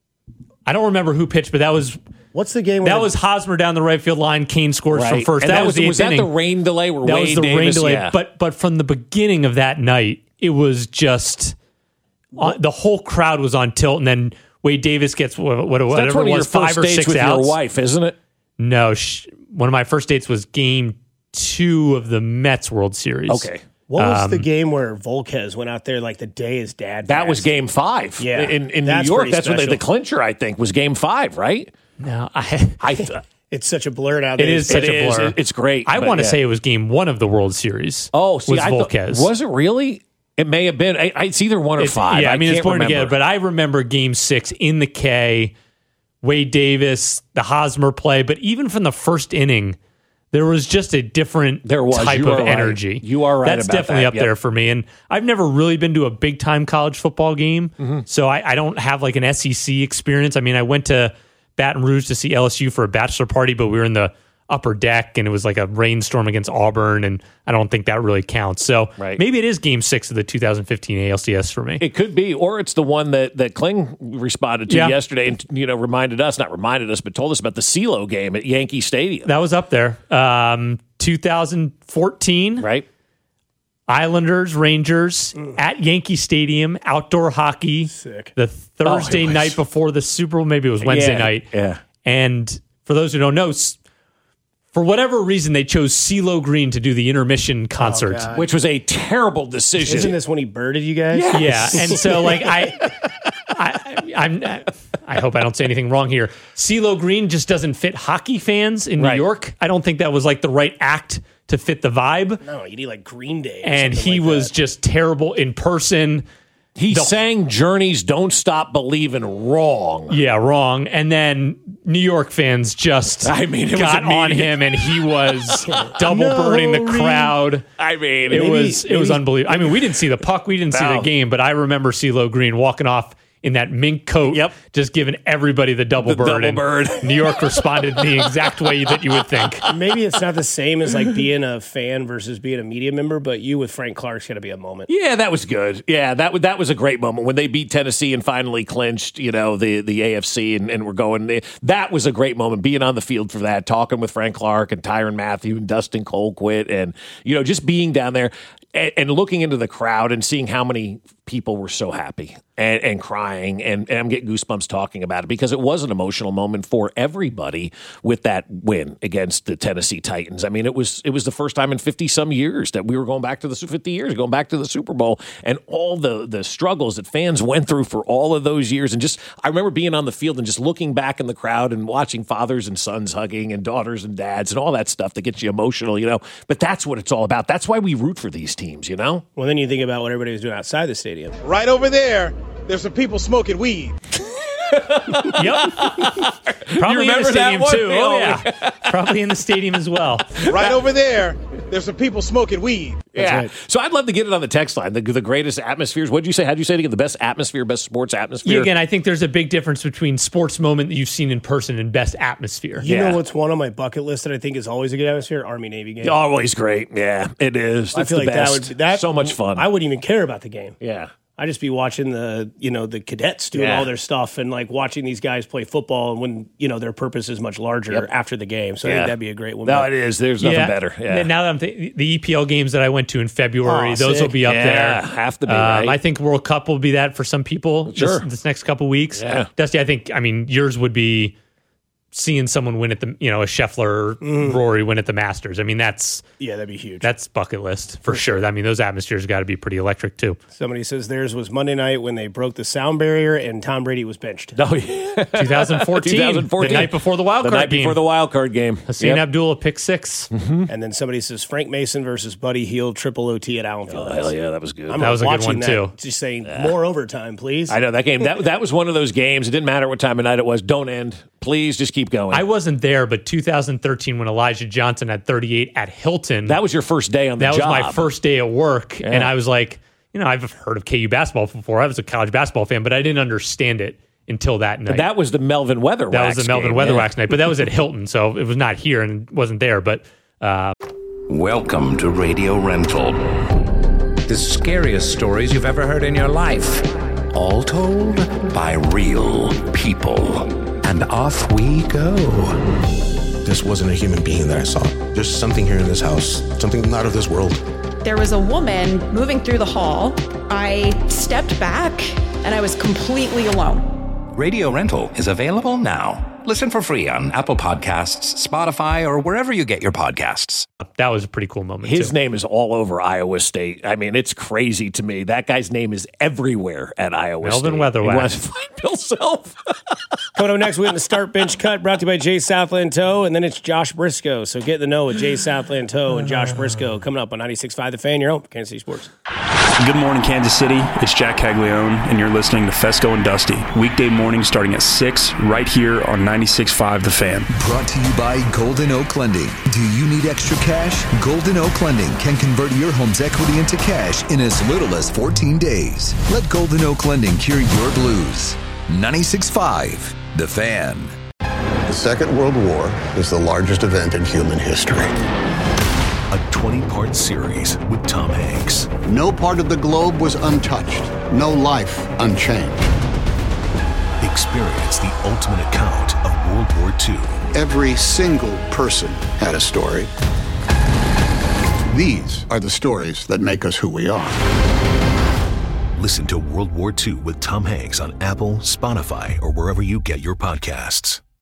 I don't remember who pitched, but that was What's the game? where that the- was Hosmer down the right field line. Kane scores from Right. first. And that, that was was the was eighth that the inning. rain delay where That Wade was the Davis? rain delay. Yeah. But but from the beginning of that night, it was just uh, the whole crowd was on tilt, and then Wade Davis gets what, what That's whatever one it of your was, five first or dates six with outs. your wife, isn't it? No, sh- one of my first dates was Game Two of the Mets World Series. Okay. What was Um, the game where Volquez went out there like the day his dad That was passed? game five. Yeah. in, in New That's York. pretty That's when they, special. the clincher, I think, was game five, right? No, I I It's such a blur nowadays. It is such It a is. blur. It- it's great, I but want to yeah. say it was game one of the World Series. Oh, see, was I thought, Volquez. was it really? It may have been. I, it's either one or It's- five. Yeah, I, mean, it's can't blurring remember. together, but I remember game six in the K, Wade Davis, the Hosmer play, but even from the first inning, there was just a different There was. type You of are right. energy. You are right That's about definitely that. up Yep. there for me. And I've never really been to a big time college football game, Mm-hmm. so I, I don't have like an S E C experience. I mean, I went to Baton Rouge to see L S U for a bachelor party, but we were in the upper deck and it was like a rainstorm against Auburn, and I don't think that really counts. So Right. maybe it is game six of the two thousand fifteen A L C S for me. It could be, or it's the one that, that Kling responded to Yeah. yesterday and, you know, reminded us, not reminded us, but told us about the CeeLo game at Yankee Stadium. That was up there. Um, two thousand fourteen, right? Islanders, Rangers at Yankee Stadium, outdoor hockey. Sick. The Thursday Oh, it was- night before the Super Bowl, maybe it was Wednesday Yeah, night. yeah. And for those who don't know, s- for whatever reason, they chose CeeLo Green to do the intermission concert. God. Which was a terrible decision. Isn't this when he birded you guys? Yeah, and so like I, I, I'm, I hope I don't say anything wrong here. CeeLo Green just doesn't fit hockey fans in New Right. York. I don't think that was like the right act to fit the vibe. No, you need like Green Day. Or And something he like was that. just terrible in person. He The- sang Journey's Don't Stop Believing wrong. Yeah, wrong. And then New York fans just I mean, it was got on immediate. him, and he was double No, birding the Reed. crowd. I mean, It Maybe- was it was maybe- unbelievable. I mean, we didn't see the puck, we didn't see No. the game, but I remember CeeLo Green walking off in that mink coat, Yep. just giving everybody the double The bird. double and bird. New York responded the exact way that you would think. Maybe it's not the same as like being a fan versus being a media member, but you with Frank Clark's got to be a moment. Yeah, that was good. Yeah, that was that was a great moment when they beat Tennessee and finally clinched, you know, the the A F C and, and we're going. That was a great moment. Being on the field for that, talking with Frank Clark and Tyrann Mathieu and Dustin Colquitt, and you know, just being down there and, and looking into the crowd and seeing how many people were so happy and, and crying, and, and I'm getting goosebumps talking about it because it was an emotional moment for everybody with that win against the Tennessee Titans. I mean, it was it was the first time in fifty some years that we were going back to the fifty years, going back to the Super Bowl, and all the the struggles that fans went through for all of those years. And just I remember being on the field and just looking back in the crowd and watching fathers and sons hugging and daughters and dads and all that stuff that gets you emotional, you know. But that's what it's all about. That's why we root for these teams, you know. Well, then you think about what everybody was doing outside the stadium. Right over there, there's some people smoking weed. Yep. Probably in the remember that stadium one? too. Oh yeah. Probably in the stadium as well. Right over there, there's some people smoking weed. Yeah. right. So I'd love to get it on the text line. The, the greatest atmospheres. What did you say? How did you say it again? The best atmosphere, best sports atmosphere? Yeah, again, I think there's a big difference between sports moment that you've seen in person and best atmosphere. You Yeah. know what's one on my bucket list that I think is always a good atmosphere? Army Navy game. Always great. Yeah, it is. I It's feel the like best. that would be that so much fun. I wouldn't even care about the game. yeah. I'd just be watching the, you know, the cadets doing Yeah. all their stuff and like watching these guys play football and when, you know, their purpose is much larger Yep. after the game. So I Yeah. think that'd be a great one. No, But it is. There's nothing better. Yeah. Now that I'm th- the E P L games that I went to in February, Oh, those sick. will be up Yeah, there. have to be, Um, right? I think World Cup will be that for some people. Sure. This, this next couple weeks. Yeah. Dusty, I think. I mean, yours would be seeing someone win at the, you know, a Scheffler, Mm. Rory win at the Masters. I mean, that's yeah, that'd be huge. that's bucket list for sure. I mean, those atmospheres got to be pretty electric too. Somebody says theirs was Monday night when they broke the sound barrier and Tom Brady was benched. Oh, yeah. twenty fourteen, twenty fourteen. the night before the wild The card night game. before the wild card game. Hassan Yep. Abdullah pick six. And then somebody says Frank Mason versus Buddy Hield triple O T at Allen Field. Oh, hell yeah, that was good. I'm That was a good watching one, that, too. Just saying more overtime, please. I know that game. That that was one of those games. It didn't matter what time of night it was. Don't end. Please just keep going. I wasn't there, but two thousand thirteen when Elijah Johnson had thirty-eight at Hilton. that was your first day on the that job. was my first day of work, and I was like, you know, I've heard of K U basketball before. I was a college basketball fan, but I didn't understand it until that night. That was the Melvin Weatherwax. That was the Melvin game, Weatherwax yeah. night, but that was at Hilton, so it was not here and wasn't there. But uh, Welcome to Radio Rental. The scariest stories you've ever heard in your life. All told by real people. And off we go. This wasn't a human being that I saw. There's something here in this house, something not of this world. There was a woman moving through the hall. I stepped back and I was completely alone. Radio Rental is available now. Listen for free on Apple Podcasts, Spotify, or wherever you get your podcasts. That was a pretty cool moment. His too. name is all over Iowa State. I mean, it's crazy to me. That guy's name is everywhere at Iowa Melvin State. Weatherwax. He wants to find Bill Self. Coming up next, we have the Start Bench Cut brought to you by Jay Southland Tow, and then it's Josh Briscoe. So get in the know with Jay Southland Tow and Josh Briscoe coming up on ninety-six point five The Fan, your home, Kansas City Sports. Good morning, Kansas City. It's Jack Caglione, and you're listening to Fesco and Dusty. Weekday morning starting at six, right here on ninety-six point five The Fan. Brought to you by Golden Oak Lending. Do you need extra cash? Golden Oak Lending can convert your home's equity into cash in as little as fourteen days. Let Golden Oak Lending cure your blues. ninety-six point five The Fan. The Second World War is the largest event in human history. A twenty-part series with Tom Hanks. No part of the globe was untouched. No life unchanged. Experience the ultimate account of World War Two. Every single person had a story. These are the stories that make us who we are. Listen to World War Two with Tom Hanks on Apple, Spotify, or wherever you get your podcasts.